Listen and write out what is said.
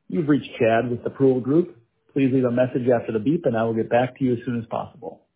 You've reached Chad with the Pruitt Group. Please leave a message after the beep, and I will get back to you as soon as possible.